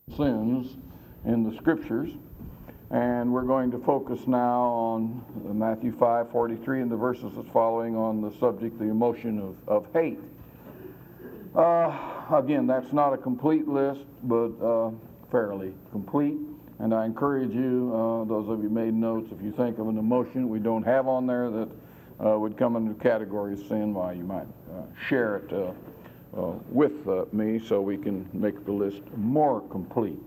sins in the Scriptures. And we're going to focus now on Matthew 5:43 and the verses that's following on the subject, the emotion of hate. Again, that's not a complete list, but fairly complete. And I encourage you, those of you made notes, if you think of an emotion we don't have on there that would come under the category of sin, why you might share it with me so we can make the list more complete.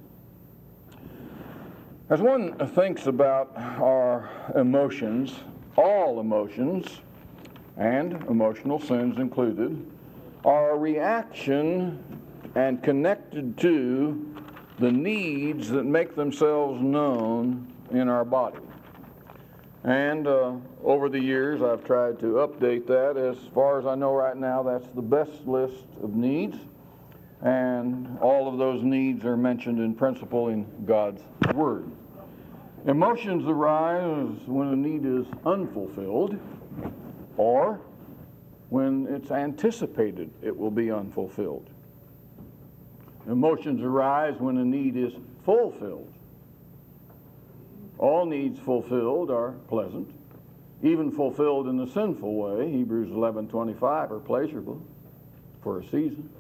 As one thinks about our emotions, all emotions, and emotional sins included, are a reaction and connected to the needs that make themselves known in our body. And over the years, I've tried to update that. As far as I know right now, that's the best list of needs. And all of those needs are mentioned in principle in God's Word. Emotions arise when a need is unfulfilled or when it's anticipated it will be unfulfilled. Emotions arise when a need is fulfilled. All needs fulfilled are pleasant. Even fulfilled in a sinful way, Hebrews 11:25, are pleasurable for a season.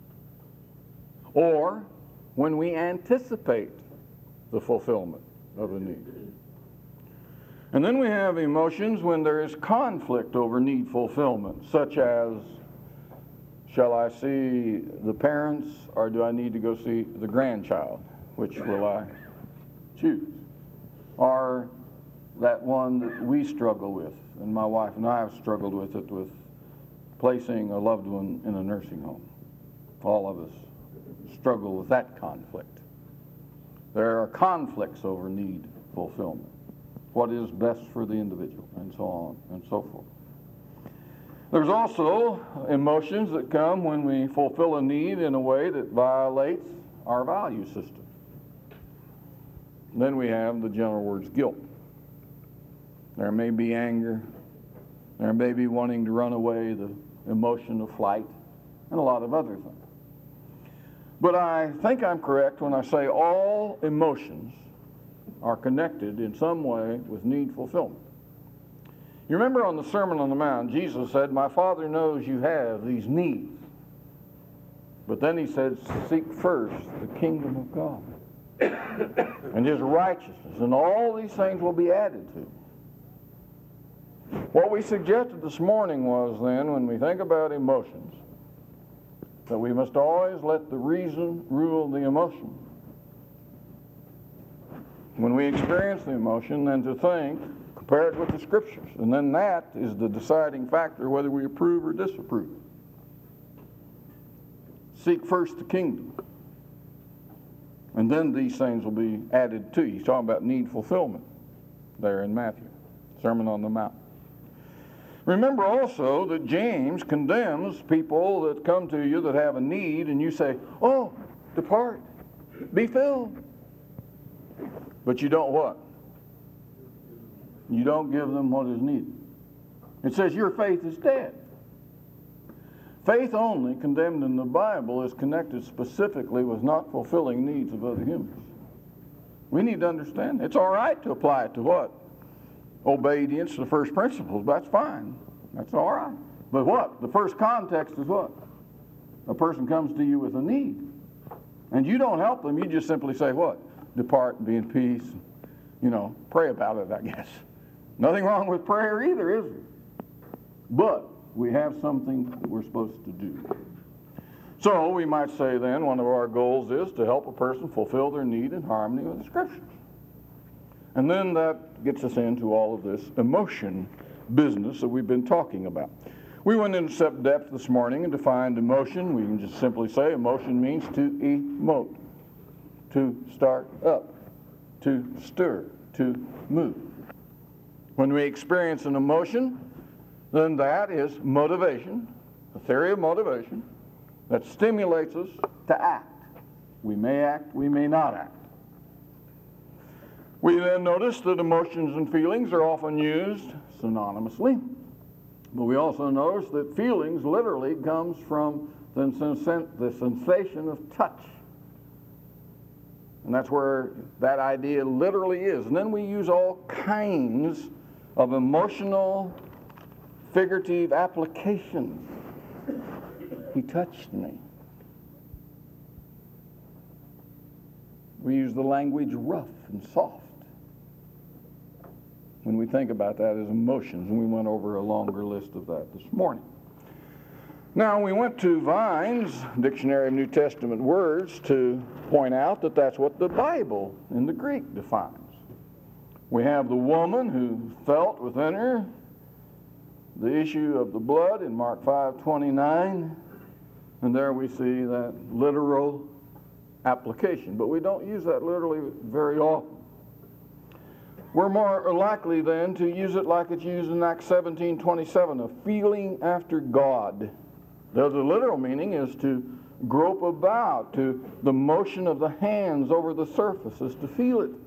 Or when we anticipate the fulfillment of a need. And then we have emotions when there is conflict over need fulfillment, such as, shall I see the parents or do I need to go see the grandchild? Which will I choose? Or that one that we struggle with, and my wife and I have struggled with it, with placing a loved one in a nursing home. All of us struggle with that conflict. There are conflicts over need fulfillment. What is best for the individual, and so on and so forth. There's also emotions that come when we fulfill a need in a way that violates our value system. Then we have the general words guilt. There may be anger. There may be wanting to run away, the emotion of flight, and a lot of other things. But I think I'm correct when I say all emotions are connected in some way with need fulfillment. You remember on the Sermon on the Mount, Jesus said, "My Father knows you have these needs." But then he said, "Seek first the kingdom of God and His righteousness, and all these things will be added to you." What we suggested this morning was then, when we think about emotions, that we must always let the reason rule the emotion. When we experience the emotion, then to think, compare it with the Scriptures. And then that is the deciding factor whether we approve or disapprove. Seek first the kingdom. And then these things will be added to you. He's talking about need fulfillment there in Matthew, Sermon on the Mount. Remember also that James condemns people that come to you that have a need, and you say, "Oh, depart, be filled." But you don't what? You don't give them what is needed. It says your faith is dead. Faith only, condemned in the Bible, is connected specifically with not fulfilling needs of other humans. We need to understand. It's all right to apply it to what? Obedience to the first principles. That's fine. That's all right. But what? The first context is what? A person comes to you with a need. And you don't help them. You just simply say what? Depart and be in peace. Pray about it, I guess. Nothing wrong with prayer either, is there? But we have something that we're supposed to do. So we might say then one of our goals is to help a person fulfill their need in harmony with the Scriptures. And then that gets us into all of this emotion business that we've been talking about. We went into some depth this morning and defined emotion. We can just simply say emotion means to emote, to start up, to stir, to move. When we experience an emotion, then that is motivation, a theory of motivation that stimulates us to act. We may act, we may not act. We then notice that emotions and feelings are often used synonymously, but we also notice that feelings literally comes from the sensation of touch. And that's where that idea literally is. And then we use all kinds of emotional, figurative applications. He touched me. We use the language rough and soft when we think about that as emotions, and we went over a longer list of that this morning. Now, we went to Vine's Dictionary of New Testament Words to point out that that's what the Bible in the Greek defines. We have the woman who felt within her the issue of the blood in Mark 5:29, and there we see that literal application. But we don't use that literally very often. We're more likely then to use it like it's used in Acts 17:27, a feeling after God. The literal meaning is to grope about, to the motion of the hands over the surface is to feel it.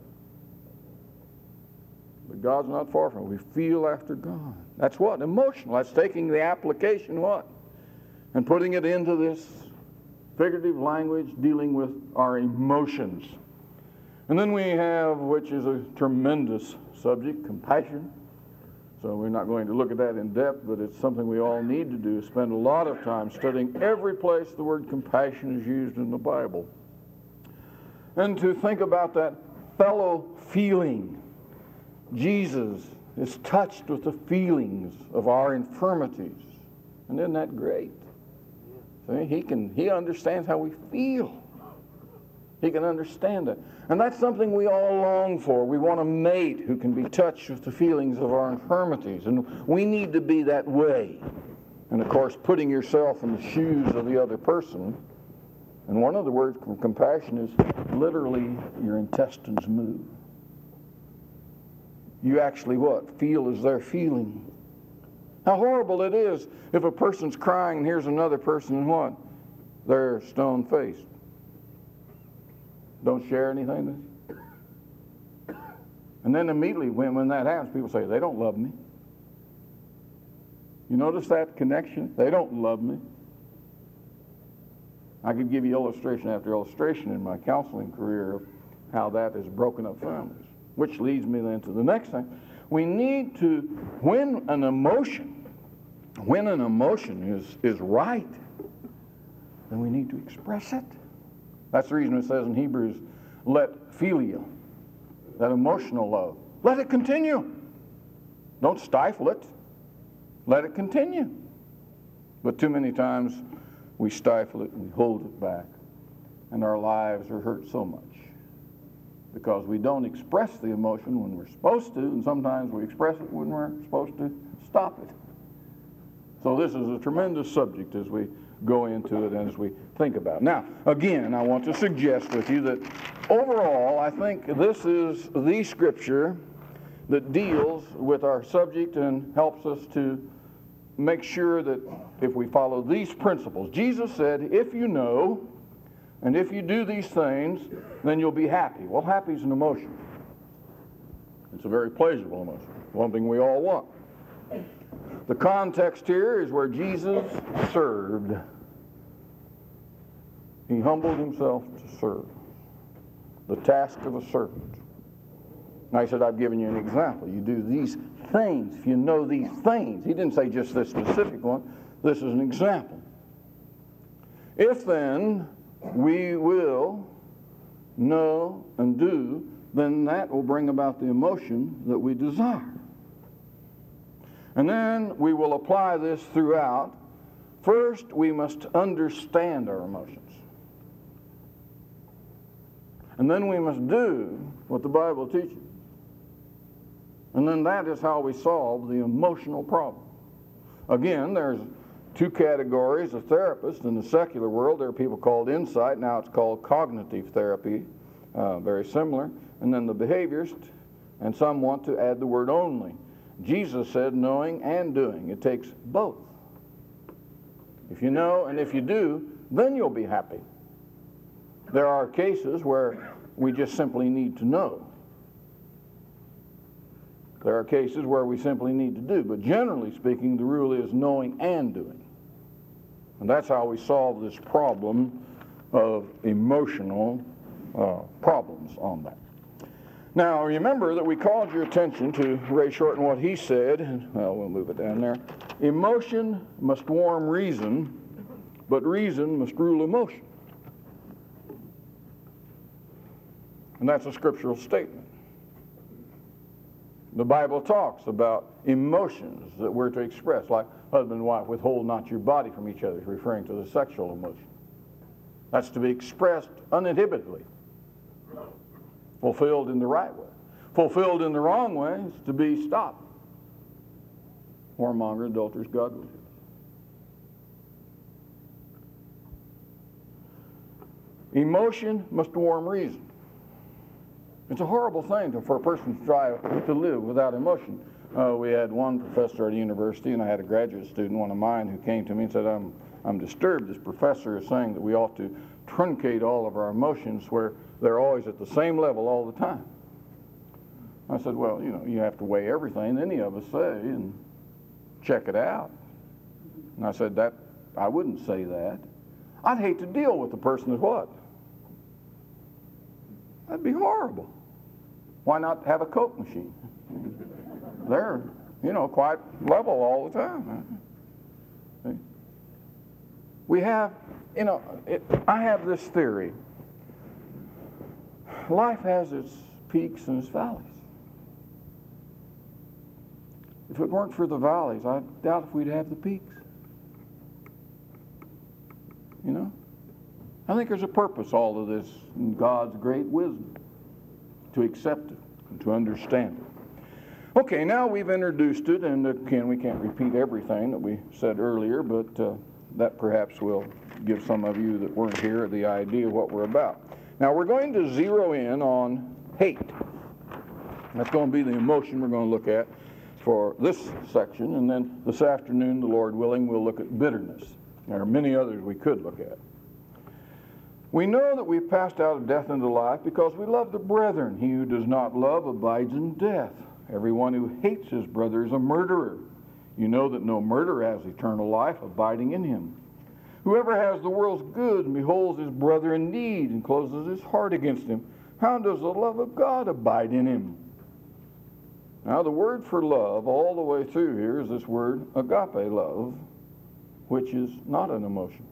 But God's not far from it. We feel after God. That's what? Emotional. That's taking the application, what? And putting it into this figurative language dealing with our emotions. And then we have, which is a tremendous subject, compassion. So we're not going to look at that in depth, but it's something we all need to do, spend a lot of time studying every place the word compassion is used in the Bible. And to think about that fellow feeling. Jesus is touched with the feelings of our infirmities. And isn't that great? See, he understands how we feel. He can understand it. And that's something we all long for. We want a mate who can be touched with the feelings of our infirmities. And we need to be that way. And of course, putting yourself in the shoes of the other person. And one of the words from compassion is literally your intestines move. You actually what? Feel as they're feeling. How horrible it is if a person's crying and here's another person and what? They're stone-faced. Don't share anything. And then immediately when that happens, people say, they don't love me. You notice that connection? They don't love me. I could give you illustration after illustration in my counseling career of how that has broken up families. Which leads me then to the next thing. We need to, when an emotion is right, then we need to express it. That's the reason it says in Hebrews, let philia, that emotional love, let it continue. Don't stifle it. Let it continue. But too many times we stifle it and we hold it back. And our lives are hurt so much. Because we don't express the emotion when we're supposed to, and sometimes we express it when we're supposed to stop it. So this is a tremendous subject as we go into it and as we think about it. Now, again, I want to suggest with you that overall, I think this is the scripture that deals with our subject and helps us to make sure that if we follow these principles. Jesus said, if you know, and if you do these things, then you'll be happy. Well, happy is an emotion. It's a very pleasurable emotion. One thing we all want. The context here is where Jesus served. He humbled himself to serve. The task of a servant. And I said, I've given you an example. You do these things. If you know these things. He didn't say just this specific one. This is an example. If then we will know and do, then that will bring about the emotion that we desire. And then we will apply this throughout. First, we must understand our emotions. And then we must do what the Bible teaches. And then that is how we solve the emotional problem. Again, there's two categories of therapists in the secular world. There are people called insight. Now it's called cognitive therapy. Very similar. And then the behaviorist. And some want to add the word only. Jesus said knowing and doing. It takes both. If you know and if you do, then you'll be happy. There are cases where we just simply need to know. There are cases where we simply need to do. But generally speaking, the rule is knowing and doing. And that's how we solve this problem of emotional problems on that. Now, remember that we called your attention to Ray Shorten, what he said. Well, we'll move it down there. Emotion must warm reason, but reason must rule emotion. And that's a scriptural statement. The Bible talks about emotions that we're to express, like husband and wife, withhold not your body from each other, referring to the sexual emotion. That's to be expressed uninhibitedly, fulfilled in the right way. Fulfilled in the wrong way is to be stopped. Whoremonger, adulterers, godless. Emotion must warm reason. It's a horrible thing for a person to try to live without emotion. We had one professor at a university, and I had a graduate student, one of mine, who came to me and said, I'm disturbed. This professor is saying that we ought to truncate all of our emotions where they're always at the same level all the time. I said, well, you have to weigh everything any of us say and check it out. And I said, I wouldn't say that. I'd hate to deal with the person that what? That'd be horrible. Why not have a Coke machine? They're, quite level all the time. See? We have, I have this theory. Life has its peaks and its valleys. If it weren't for the valleys, I doubt if we'd have the peaks. I think there's a purpose, all of this, in God's great wisdom, to accept it and to understand it. Okay, now we've introduced it, and again, we can't repeat everything that we said earlier, but that perhaps will give some of you that weren't here the idea of what we're about. Now, we're going to zero in on hate. That's going to be the emotion we're going to look at for this section, and then this afternoon, the Lord willing, we'll look at bitterness. There are many others we could look at. We know that we've passed out of death into life because we love the brethren. He who does not love abides in death. Everyone who hates his brother is a murderer. You know that no murderer has eternal life abiding in him. Whoever has the world's good and beholds his brother in need and closes his heart against him, how does the love of God abide in him? Now, the word for love all the way through here is this word agape love, which is not an emotion.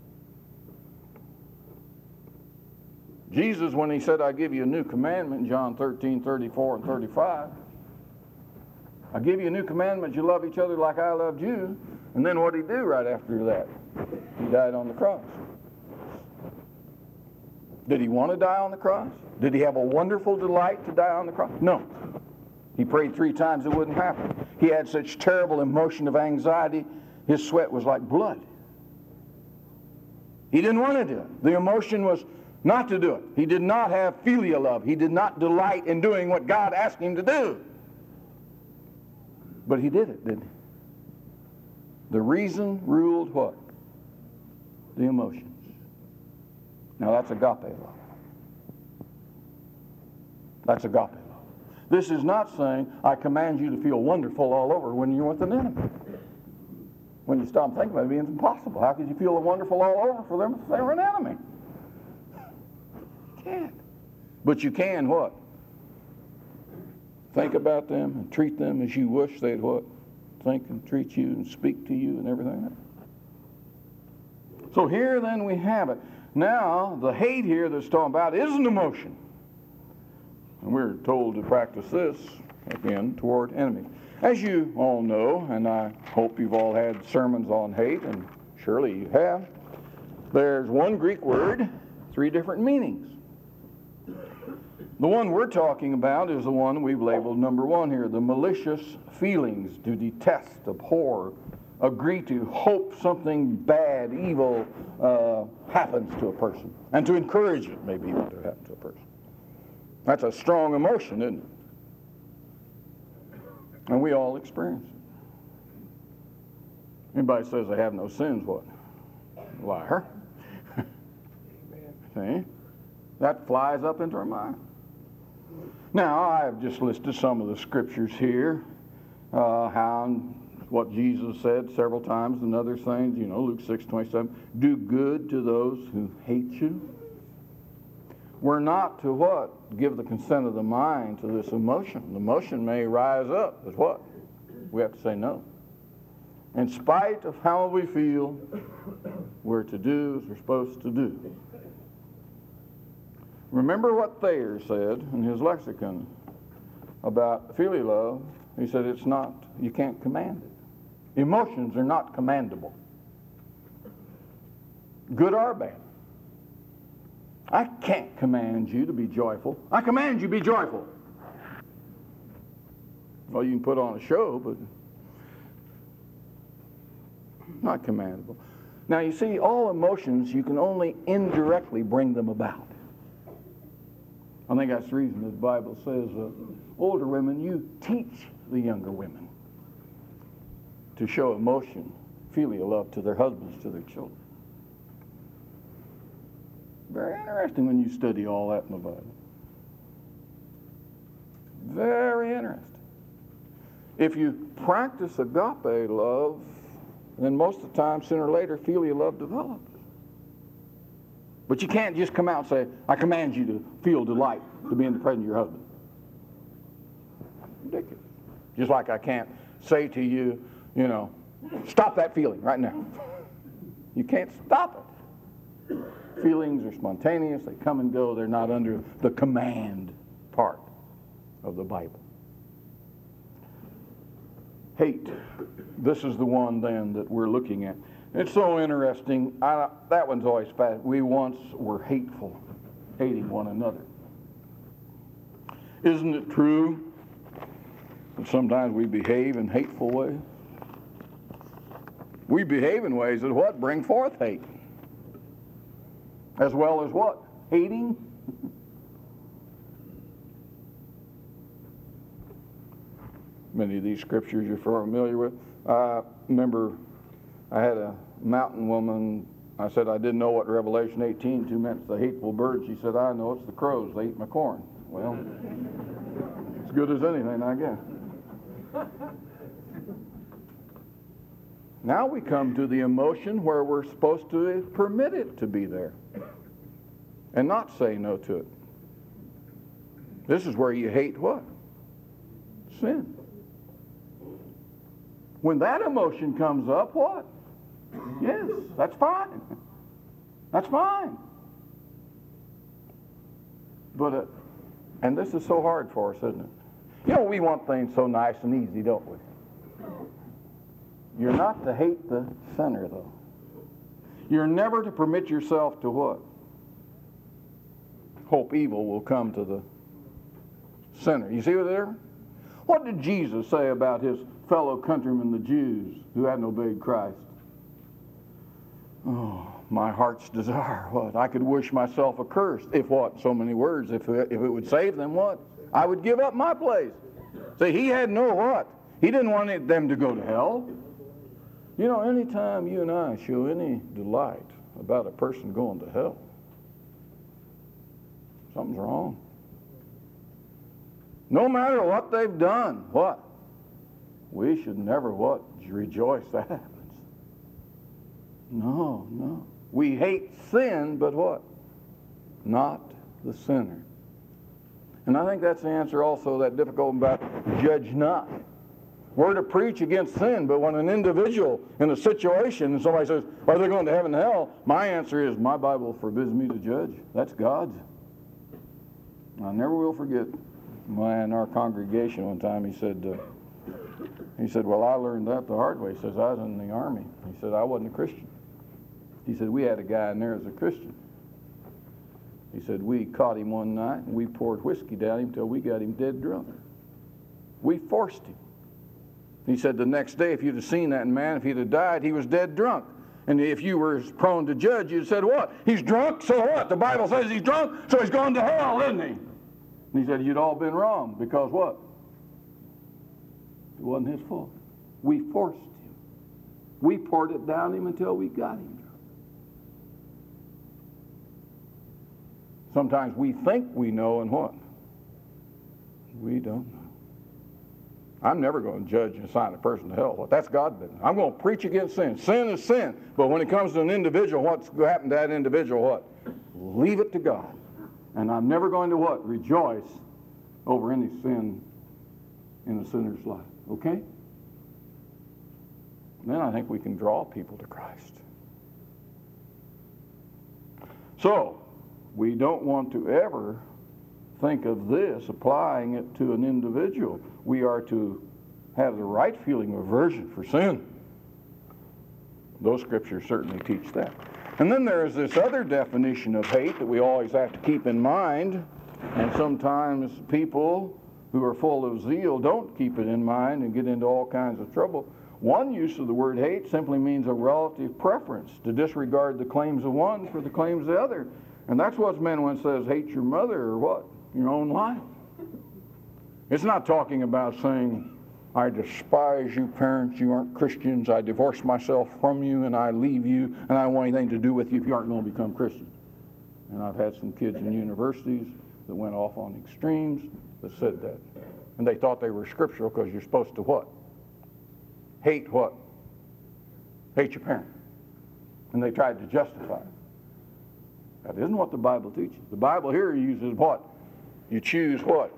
Jesus, when he said, I give you a new commandment, John 13, 34 and 35, I give you a new commandment, you love each other like I loved you. And then what did he do right after that? He died on the cross. Did he want to die on the cross? Did he have a wonderful delight to die on the cross? No. He prayed 3 times it wouldn't happen. He had such terrible emotion of anxiety, his sweat was like blood. He didn't want to do it. The emotion was not to do it. He did not have filial love. He did not delight in doing what God asked him to do. But he did it, didn't he? The reason ruled what? The emotions. Now that's agape love. That's agape love. This is not saying, I command you to feel wonderful all over when you're with an enemy. When you stop thinking about it, it's impossible. How could you feel wonderful all over for them if they were an enemy? You can't. But you can what? Think about them and treat them as you wish they'd what? Think and treat you and speak to you and everything. So here then we have it. Now, the hate here that's talking about is an emotion. And we're told to practice this, again, toward enemies. As you all know, and I hope you've all had sermons on hate, and surely you have, there's one Greek word, 3 different meanings. The one we're talking about is the one we've labeled number 1 here, the malicious feelings, to detest, abhor, agree to, hope something bad, evil happens to a person, and to encourage it maybe even to happen to a person. That's a strong emotion, isn't it? And we all experience it. Anybody says they have no sins, what? Liar. See? That flies up into our mind. Now, I have just listed some of the scriptures here, what Jesus said several times and other things, Luke 6:27, do good to those who hate you. We're not to what? Give the consent of the mind to this emotion. The emotion may rise up, but what? We have to say no. In spite of how we feel, we're to do as we're supposed to do. Remember what Thayer said in his lexicon about filial love. He said it's not, you can't command it. Emotions are not commandable, good or bad. I can't command you to be joyful. I command you to be joyful. Well, you can put on a show, but not commandable. Now, you see, all emotions, you can only indirectly bring them about. I think that's the reason the Bible says, older women, you teach the younger women to show emotion, filial love to their husbands, to their children. Very interesting when you study all that in the Bible. Very interesting. If you practice agape love, then most of the time, sooner or later, filial love develops. But you can't just come out and say, I command you to feel delight to be in the presence of your husband. Ridiculous. Just like I can't say to you, stop that feeling right now. You can't stop it. Feelings are spontaneous, they come and go, they're not under the command part of the Bible. Hate. This is the one then that we're looking at. It's so interesting. That one's always fast. We once were hateful, hating one another. Isn't it true that sometimes we behave in hateful ways? We behave in ways that what? Bring forth hate. As well as what? Hating. Many of these scriptures you're familiar with. Remember, I had a mountain woman. I said I didn't know what Revelation 18:2 meant. The hateful bird. She said, I know, it's the crows. They eat my corn. Well, as good as anything, I guess. Now we come to the emotion where we're supposed to permit it to be there and not say no to it. This is where you hate what? Sin. When that emotion comes up, what? Yes, that's fine. That's fine. But, and this is so hard for us, isn't it? We want things so nice and easy, don't we? You're not to hate the sinner, though. You're never to permit yourself to what? Hope evil will come to the sinner. You see what there? What did Jesus say about his fellow countrymen, the Jews, who hadn't obeyed Christ? Oh, my heart's desire, what? I could wish myself accursed. If what? So many words. If it would save them, what? I would give up my place. See, he had no what? He didn't want them to go to hell. Anytime you and I show any delight about a person going to hell, something's wrong. No matter what they've done, what? We should never what? Rejoice that happens. No. We hate sin, but what? Not the sinner. And I think that's the answer also, that difficult about judge not. We're to preach against sin, but when an individual in a situation and somebody says, are they going to heaven and hell? My answer is, my Bible forbids me to judge. That's God's. I never will forget in our congregation one time, he said, well, I learned that the hard way. He says, I was in the army. He said, I wasn't a Christian. He said, we had a guy in there as a Christian. He said, we caught him one night and we poured whiskey down him until we got him dead drunk. We forced him. He said the next day, if you'd have seen that man, if he'd have died, he was dead drunk. And if you were prone to judge, you'd said, what? He's drunk, so what? The Bible says he's drunk, so he's going to hell, isn't he? And he said, you'd all been wrong, because what? It wasn't his fault. We forced him. We poured it down him until we got him drunk. Sometimes we think we know, and what? We don't know. I'm never going to judge and assign a person to hell. That's God's business. I'm going to preach against sin. Sin is sin. But when it comes to an individual, what's happened to that individual, what? Leave it to God. And I'm never going to what? Rejoice over any sin in a sinner's life. Okay? Then I think we can draw people to Christ. So, we don't want to ever think of this applying it to an individual. We are to have the right feeling of aversion for sin. Those scriptures certainly teach that. And then there is this other definition of hate that we always have to keep in mind, and sometimes people who are full of zeal don't keep it in mind and get into all kinds of trouble. One use of the word hate simply means a relative preference, to disregard the claims of one for the claims of the other. And that's what's meant when it says hate your mother or what? Your own life. It's not talking about saying, I despise you parents, you aren't Christians, I divorce myself from you and I leave you and I don't want anything to do with you if you aren't going to become Christians. And I've had some kids in universities that went off on extremes that said that. And they thought they were scriptural because you're supposed to what? Hate what? Hate your parent. And they tried to justify it. That isn't what the Bible teaches. The Bible here uses what? You choose what?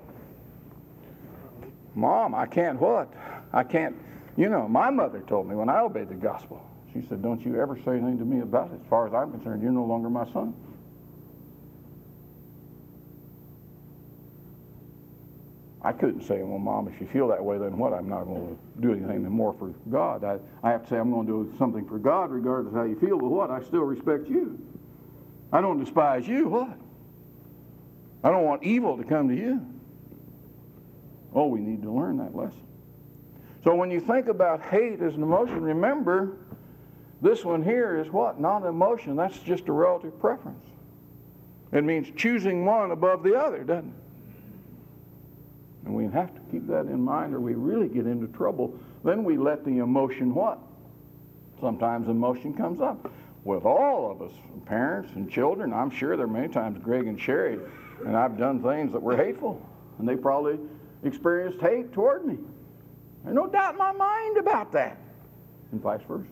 Mom, I can't what? I can't, my mother told me when I obeyed the gospel, she said, don't you ever say anything to me about it. As far as I'm concerned, you're no longer my son. I couldn't say, well, Mom, if you feel that way, then what? I'm not going to do anything more for God. I have to say I'm going to do something for God regardless of how you feel, but what? I still respect you. I don't despise you. What? I don't want evil to come to you. Oh, we need to learn that lesson. So when you think about hate as an emotion, remember, this one here is what? Not an emotion. That's just a relative preference. It means choosing one above the other, doesn't it? And we have to keep that in mind or we really get into trouble. Then we let the emotion what? Sometimes emotion comes up. With all of us, parents and children, I'm sure there are many times Greg and Sherry and I've done things that were hateful. And they probably experienced hate toward me. There's no doubt in my mind about that. And vice versa.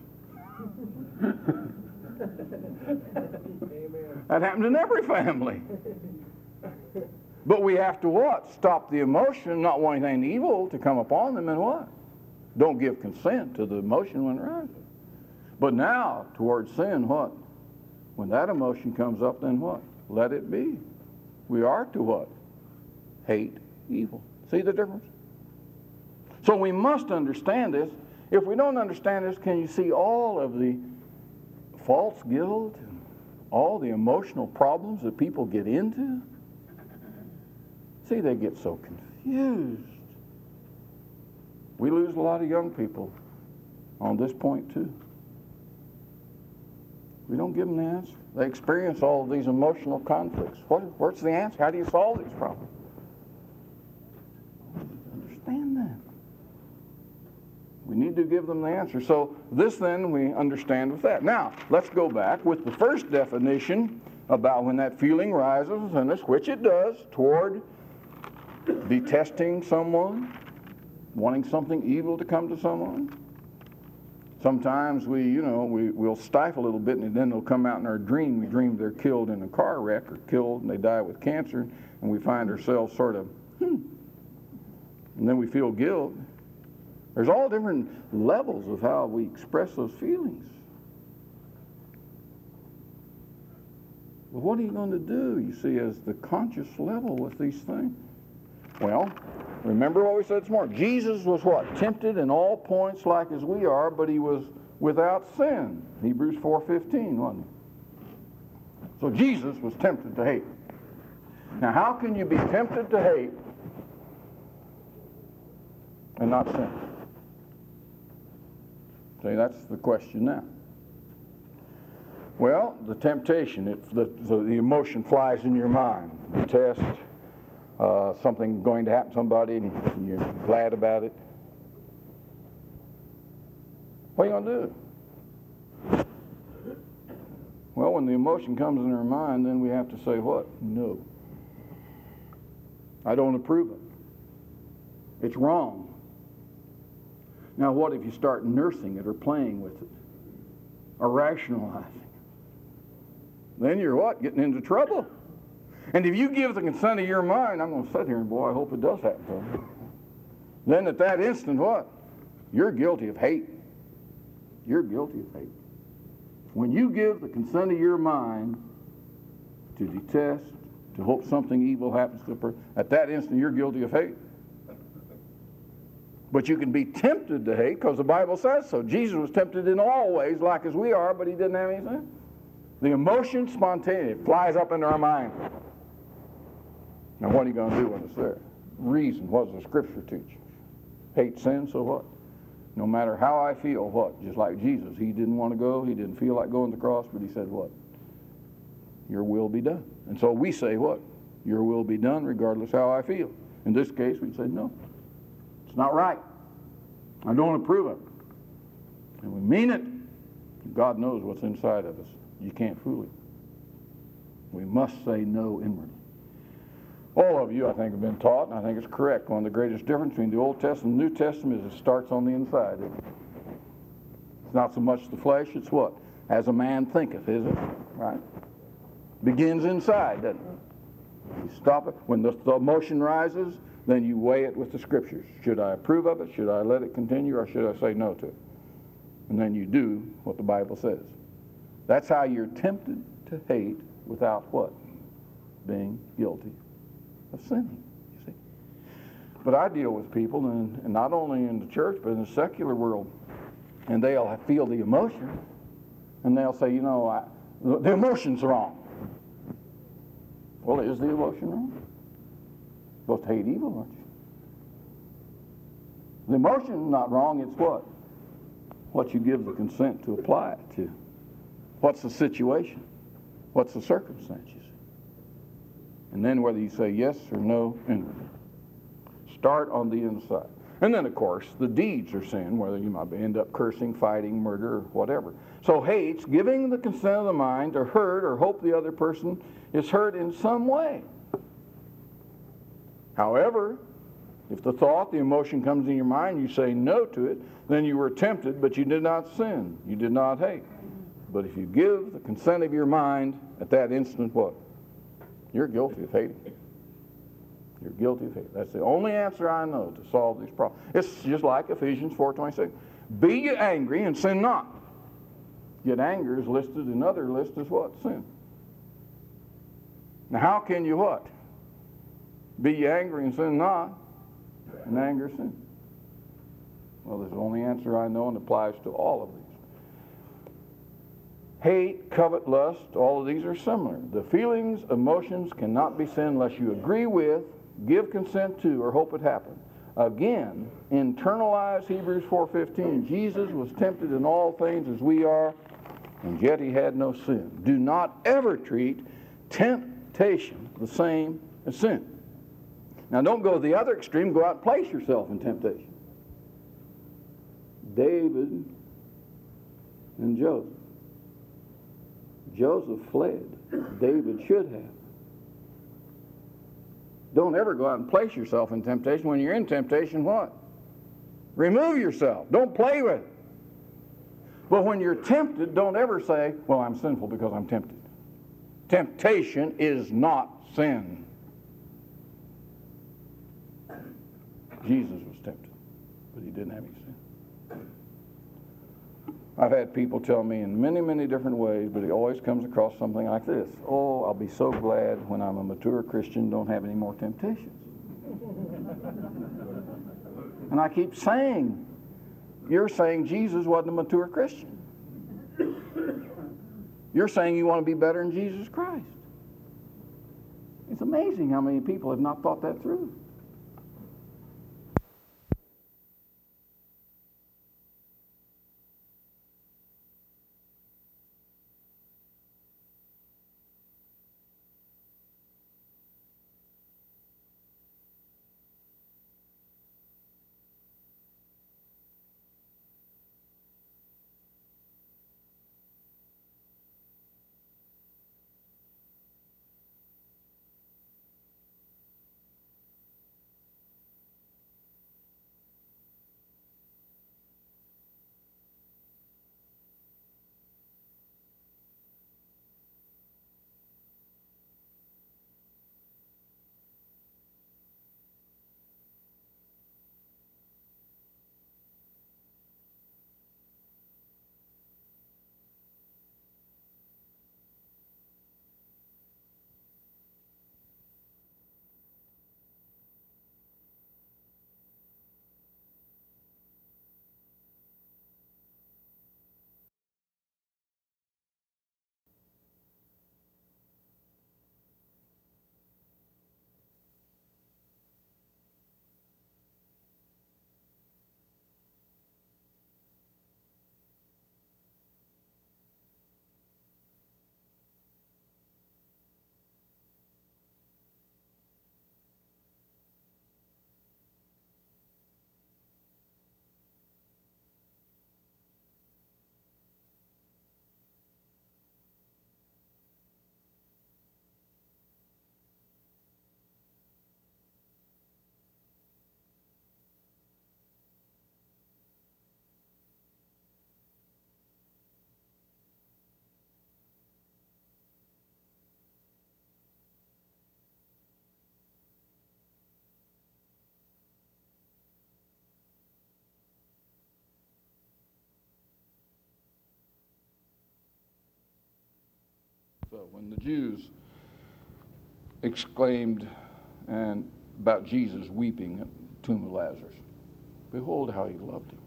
That happens in every family. But we have to what? Stop the emotion, not want anything evil to come upon them, and what? Don't give consent to the emotion when it rises. But now, towards sin, what? When that emotion comes up, then what? Let it be. We are to what? Hate evil. See the difference? So we must understand this. If we don't understand this, can you see all of the false guilt and all the emotional problems that people get into? See, they get so confused. We lose a lot of young people on this point too. We don't give them the answer. They experience all of these emotional conflicts. What's the answer? How do you solve these problems? Understand that. We need to give them the answer. So this then we understand with that. Now, let's go back with the first definition about when that feeling rises in us, which it does, toward detesting someone, wanting something evil to come to someone. Sometimes we'll stifle a little bit and then it'll come out in our dream. We dream they're killed in a car wreck or killed and they die with cancer, and we find ourselves sort of, and then we feel guilt. There's all different levels of how we express those feelings. Well, what are you going to do, you see, as the conscious level with these things? Well, remember what we said this morning. Jesus was what? Tempted in all points like as we are, but he was without sin. Hebrews 4:15, wasn't he? So Jesus was tempted to hate. Now, how can you be tempted to hate and not sin? See, that's the question now. Well, the temptation, the emotion flies in your mind. The test. Something going to happen to somebody and you're glad about it. What are you going to do? Well, when the emotion comes in our mind, then we have to say what? No. I don't approve of it. It's wrong. Now, what if you start nursing it or playing with it or rationalizing it? Then you're what? Getting into trouble. And if you give the consent of your mind, I'm going to sit here and, boy, I hope it does happen to me. Then at that instant, what? You're guilty of hate. You're guilty of hate. When you give the consent of your mind to detest, to hope something evil happens to a person, at that instant you're guilty of hate. But you can be tempted to hate because the Bible says so. Jesus was tempted in all ways like as we are, but he didn't have any sin. The emotion, spontaneity, flies up into our mind. Now what are you going to do when it's there? Reason. What does the Scripture teach? Hate sin, so what? No matter how I feel, what? Just like Jesus. He didn't want to go. He didn't feel like going to the cross, but he said what? Your will be done. And so we say what? Your will be done regardless how I feel. In this case, we say no. It's not right. I don't approve of it. And we mean it. God knows what's inside of us. You can't fool him. We must say no inwardly. All of you, I think, have been taught, and I think it's correct. One of the greatest differences between the Old Testament and the New Testament is it starts on the inside. It's not so much the flesh, it's what? As a man thinketh, is it? Right? Begins inside, doesn't it? You stop it. When the emotion rises, then you weigh it with the Scriptures. Should I approve of it? Should I let it continue? Or should I say no to it? And then you do what the Bible says. That's how you're tempted to hate without what? Being guilty of sinning, you see. But I deal with people, and not only in the church, but in the secular world, and they'll feel the emotion, and they'll say, the emotion's wrong. Well, is the emotion wrong? You're supposed to hate evil, aren't you? The emotion's not wrong, it's what? What you give the consent to apply it to. What's the situation? What's the circumstances? And then whether you say yes or no inwardly. Start on the inside. And then, of course, the deeds are sin, whether you might end up cursing, fighting, murder, or whatever. So hate's giving the consent of the mind to hurt or hope the other person is hurt in some way. However, if the thought, the emotion comes in your mind, you say no to it, then you were tempted, but you did not sin. You did not hate. But if you give the consent of your mind, at that instant, what? You're guilty of hating. You're guilty of hating. That's the only answer I know to solve these problems. It's just like Ephesians 4:26. Be ye angry and sin not. Yet anger is listed in other lists as what? Sin. Now how can you what? Be ye angry and sin not, and anger sin. Well, there's the only answer I know, and it applies to all of these. Hate, covet, lust, all of these are similar. The feelings, emotions cannot be sin unless you agree with, give consent to, or hope it happens. Again, internalize Hebrews 4:15. Jesus was tempted in all things as we are, and yet he had no sin. Do not ever treat temptation the same as sin. Now don't go to the other extreme, go out and place yourself in temptation. David and Joseph. Joseph fled. David should have. Don't ever go out and place yourself in temptation. When you're in temptation, what? Remove yourself. Don't play with it. But when you're tempted, don't ever say, well, I'm sinful because I'm tempted. Temptation is not sin. Jesus was tempted, but he didn't have any sin. I've had people tell me in many, many different ways, but it always comes across something like this. Oh, I'll be so glad when I'm a mature Christian, don't have any more temptations. And I keep saying, you're saying Jesus wasn't a mature Christian. You're saying you want to be better in Jesus Christ. It's amazing how many people have not thought that through. So when the Jews exclaimed and about Jesus weeping at the tomb of Lazarus, behold how he loved him.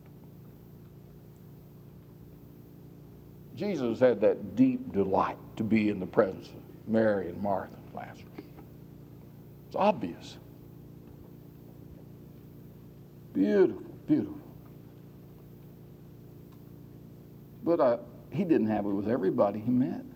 Jesus had that deep delight to be in the presence of Mary and Martha and Lazarus. It's obvious. Beautiful, beautiful. But he didn't have it with everybody he met.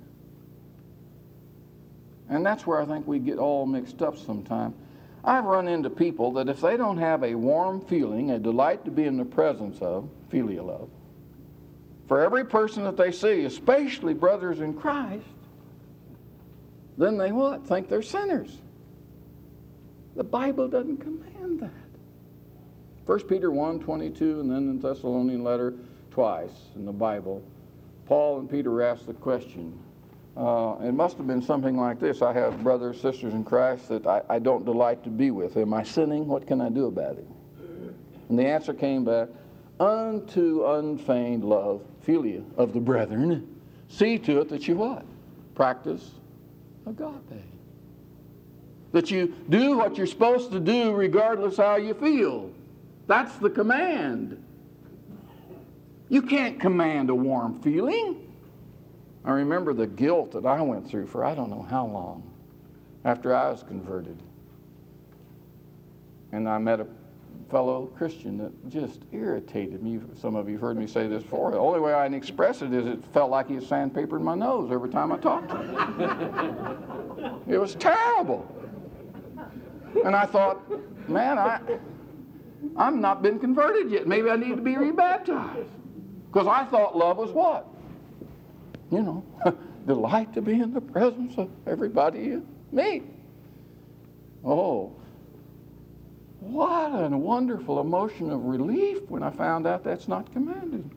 And that's where I think we get all mixed up sometimes. I've run into people that if they don't have a warm feeling, a delight to be in the presence of, filial love, for every person that they see, especially brothers in Christ, then they what? Think they're sinners. The Bible doesn't command that. 1 Peter 1:22, and then in the Thessalonian letter twice in the Bible, Paul and Peter asked the question. It must have been something like this. I have brothers, sisters in Christ that I don't delight to be with. Am I sinning? What can I do about it? And the answer came back, unto unfeigned love, philia, of the brethren, see to it that you what? Practice agape. That you do what you're supposed to do regardless how you feel. That's the command. You can't command a warm feeling. I remember the guilt that I went through for I don't know how long after I was converted. And I met a fellow Christian that just irritated me. Some of you have heard me say this before. The only way I can express it is it felt like he had sandpapered my nose every time I talked to him. It was terrible. And I thought, man, I'm not been converted yet. Maybe I need to be rebaptized. Because I thought love was what? You know, delight to be in the presence of everybody you meet. Oh, what a wonderful emotion of relief when I found out that's not commanded.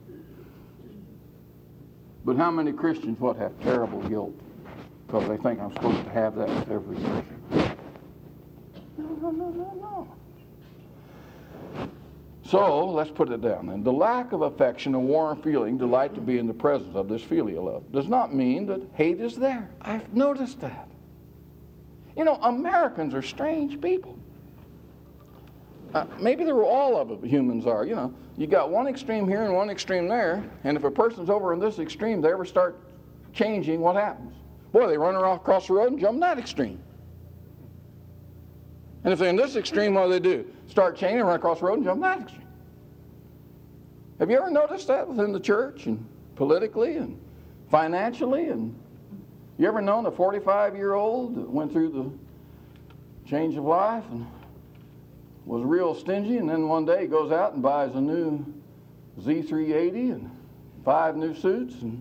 But how many Christians, what, have terrible guilt because they think I'm supposed to have that with every person? No. So, let's put it down then. The lack of affection, a warm feeling, delight to be in the presence of this filial love, does not mean that hate is there. I've noticed that. You know, Americans are strange people. Maybe all of humans are, you know. You got one extreme here and one extreme there, and if a person's over in this extreme, they ever start changing, what happens? Boy, they run across the road and jump in that extreme. And if they're in this extreme, what do? Start changing, run across the road and jump in that extreme. Have you ever noticed that within the church and politically and financially? And you ever known a 45-year-old that went through the change of life and was real stingy, and then one day he goes out and buys a new Z380 and 5 new suits? And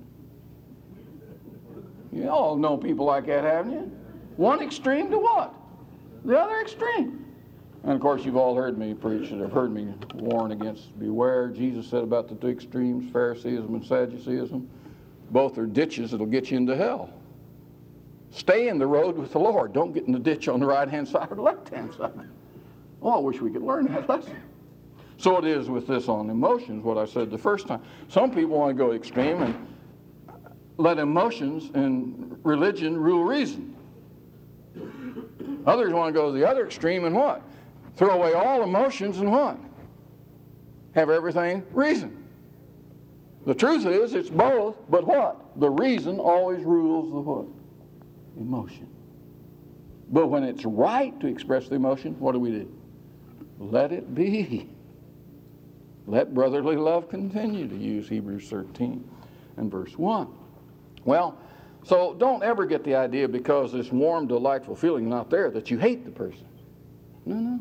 you all know people like that, haven't you? One extreme to what? The other extreme. And of course you've all heard me preach and have heard me warn against beware. Jesus said about the two extremes, Phariseeism and Sadduceeism. Both are ditches that'll get you into hell. Stay in the road with the Lord. Don't get in the ditch on the right-hand side or the left-hand side. Oh, I wish we could learn that lesson. So it is with this on emotions, what I said the first time. Some people want to go extreme and let emotions and religion rule reason. Others want to go to the other extreme and what? Throw away all emotions and what? Have everything reason. The truth is, it's both, but what? The reason always rules the what? Emotion. But when it's right to express the emotion, what do? Let it be. Let brotherly love continue, to use Hebrews 13 and verse 1. Well, so don't ever get the idea because this warm, delightful feeling is not there that you hate the person. No.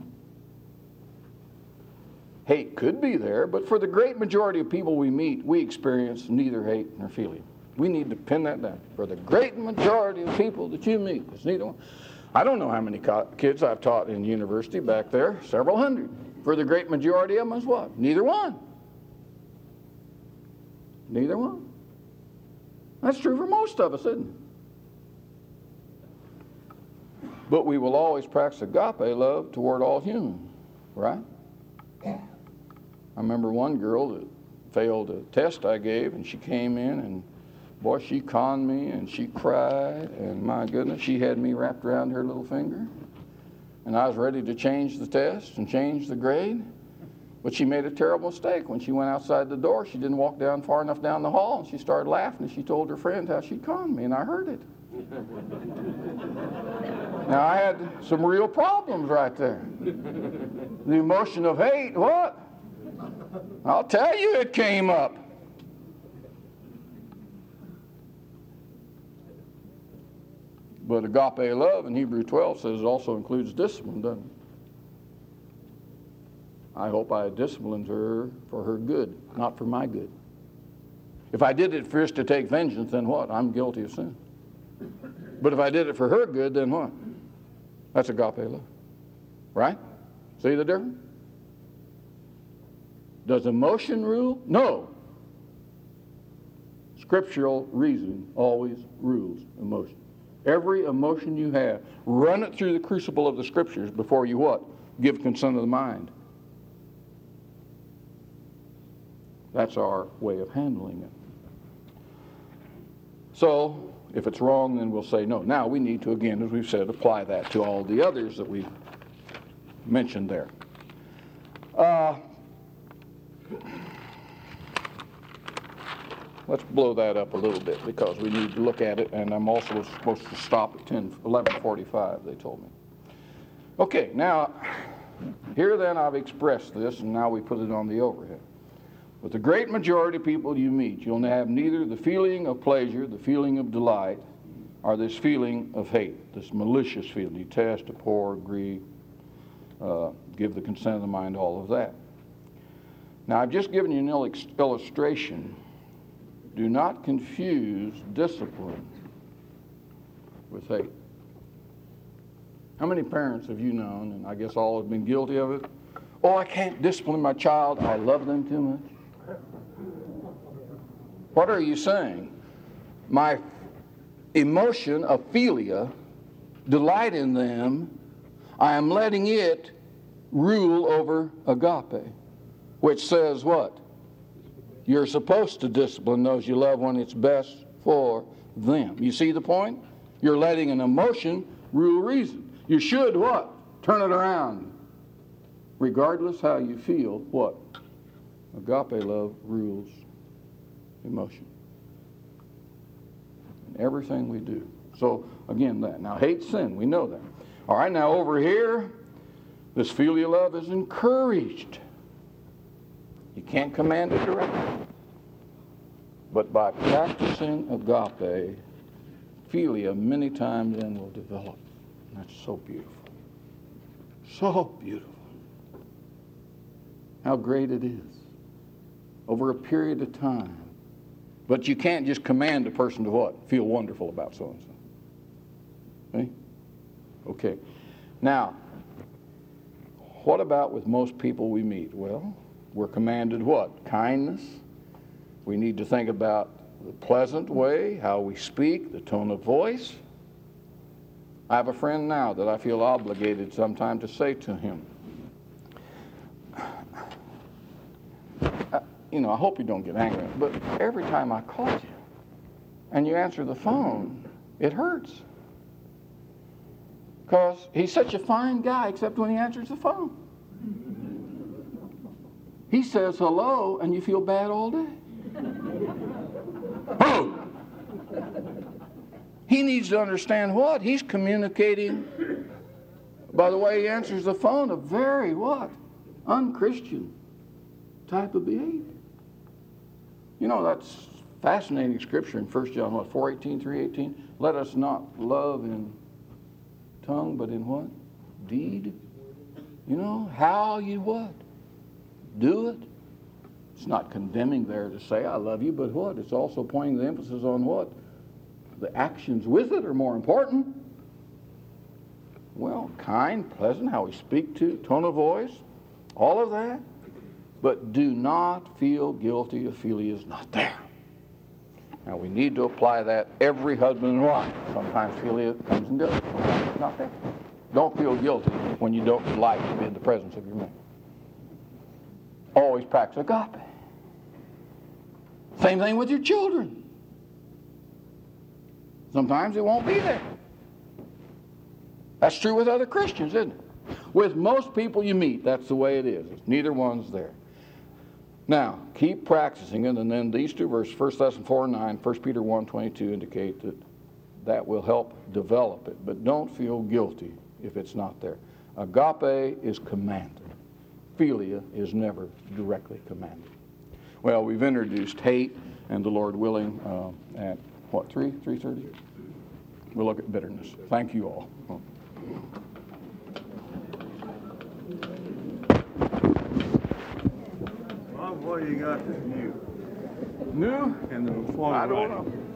Hate could be there, but for the great majority of people we meet, we experience neither hate nor feeling. We need to pin that down. For the great majority of people that you meet, it's neither one. I don't know how many kids I've taught in university back there, several hundred. For the great majority of them is what? Neither one. Neither one. That's true for most of us, isn't it? But we will always practice agape love toward all humans, right? I remember one girl that failed a test I gave, and she came in and Boy, she conned me and she cried, and my goodness, she had me wrapped around her little finger. And I was ready to change the test and change the grade. But she made a terrible mistake. When she went outside the door, she didn't walk down far enough down the hall, and she started laughing, and she told her friends how she conned me, and I heard it. Now, I had some real problems right there. The emotion of hate, what? I'll tell you it came up. But agape love in Hebrews 12 says it also includes discipline, doesn't it? I hope I disciplined her for her good, not for my good. If I did it for us to take vengeance, then what? I'm guilty of sin. But if I did it for her good, then what? That's agape love. Right? See the difference? Does emotion rule? No. Scriptural reason always rules emotion. Every emotion you have, run it through the crucible of the Scriptures before you what? Give consent of the mind. That's our way of handling it. So, if it's wrong, then we'll say no. Now, we need to, again, as we've said, apply that to all the others that we mentioned there. Let's blow that up a little bit because we need to look at it, and I'm also supposed to stop at 11:45, they told me. Okay, now, here then I've expressed this, and now we put it on the overhead. With the great majority of people you meet, you'll have neither the feeling of pleasure, the feeling of delight, or this feeling of hate, this malicious feeling. Detest, abhor, agree, give the consent of the mind, all of that. Now, I've just given you an illustration. Do not confuse discipline with hate. How many parents have you known, and I guess all have been guilty of it? Oh, I can't discipline my child. I love them too much. What are you saying? My emotion of philia, delight in them, I am letting it rule over agape, which says what? You're supposed to discipline those you love when it's best for them. You see the point? You're letting an emotion rule reason. You should what? Turn it around. Regardless how you feel, what? Agape love rules emotion. In everything we do. So, again, that. Now, hate sin. We know that. All right, now over here, this filial love is encouraged. You can't command it directly. But by practicing agape, philia many times then will develop. And that's so beautiful. So beautiful. How great it is. Over a period of time. But you can't just command a person to what? Feel wonderful about so-and-so. Okay? Okay. Now, what about with most people we meet? Well, we're commanded what? Kindness. We need to think about the pleasant way, how we speak, the tone of voice. I have a friend now that I feel obligated sometime to say to him, I hope you don't get angry, but every time I call you and you answer the phone, it hurts. Because he's such a fine guy, except when he answers the phone. He says hello, and you feel bad all day. Oh! He needs to understand what? He's communicating, by the way he answers the phone, a very what? Unchristian type of behavior. That's fascinating scripture in 1 John 4:18, 3:18. Let us not love in tongue, but in what? Deed. How you what? Do it. It's not condemning there to say, I love you, but what? It's also pointing the emphasis on what? The actions with it are more important. Well, kind, pleasant, how we speak to, tone of voice, all of that. But do not feel guilty if philia is not there. Now, we need to apply that every husband and wife. Sometimes philia comes and goes. Sometimes it's not there. Don't feel guilty when you don't like to be in the presence of your mate. Always practice agape. Same thing with your children. Sometimes it won't be there. That's true with other Christians, isn't it? With most people you meet, that's the way it is. Neither one's there. Now, keep practicing it, and then these two verses, 1 Thessalonians 4:9, 1 Peter 1:22, indicate that will help develop it. But don't feel guilty if it's not there. Agape is commanded. Philia is never directly commanded. Well, we've introduced hate, and the Lord willing, at what, 3:30? We'll look at bitterness. Thank you all. Bob, what do you got that's new? New? And the I don't know.